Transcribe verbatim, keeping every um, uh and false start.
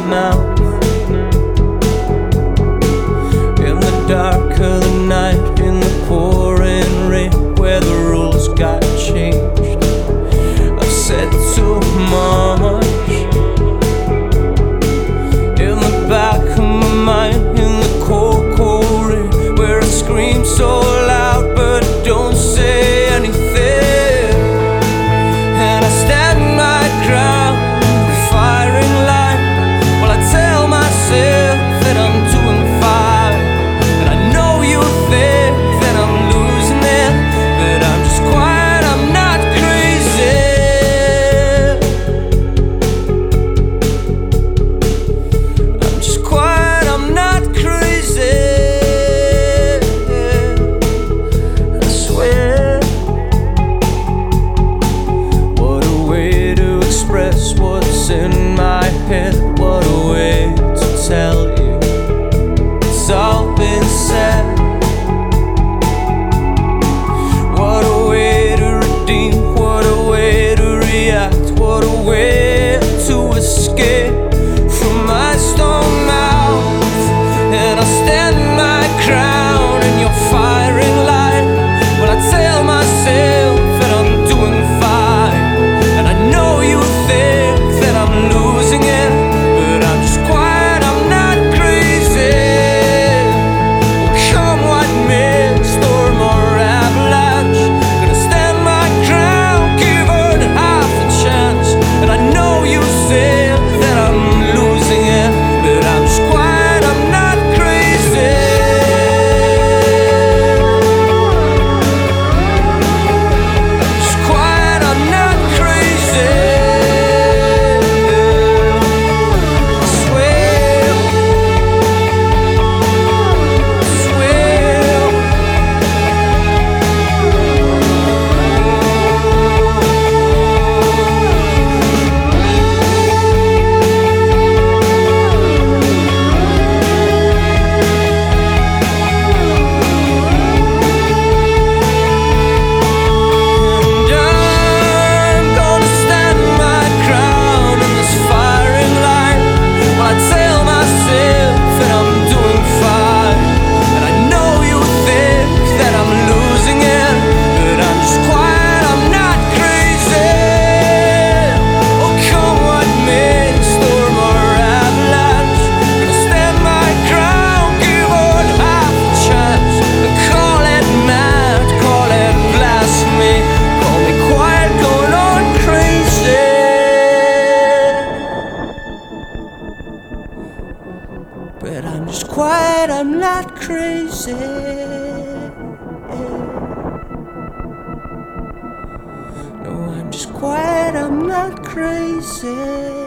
mouth. In the dark of the night, in the pouring rain, where the rules got changed, I've said too much. In the back of my mind, in the cold, cold rain, where I scream so loud but don't say anything, and I stand my ground, firing line, while I tell myself that I'm doing fine. And I know you think that I'm losing it, but I'm just quiet, I'm not crazy. I'm just quiet, I'm not crazy. I swear. What a way to express what's in my head. What a way to tell you it's all been said. What a way to redeem, what a way to react, what a way to escape from my stone mouth. And I stand my ground in your firing line, when I tell myself that I'm doing fine. And I know you think that I'm losing it, but I'm just quiet, I'm not crazy. Come what may, storm or avalanche, gonna stand my ground, give her half a chance. And I know you say that I'm losing it, but I'm just quiet, I'm not crazy. I'm just quiet, I'm not crazy. I swear, swear. And I'm gonna stand my ground in this firing line, while I tell myself that I'm doing fine. And I know you think that I'm losing it, but I'm just quiet, I'm not crazy. Oh, come what may, storm or avalanche, gonna stand my ground, give her half a chance. Call it mad, call it blasphemy, call me quiet, going on crazy. But I'm just quiet, I'm not crazy. No, I'm just quiet, I'm not crazy.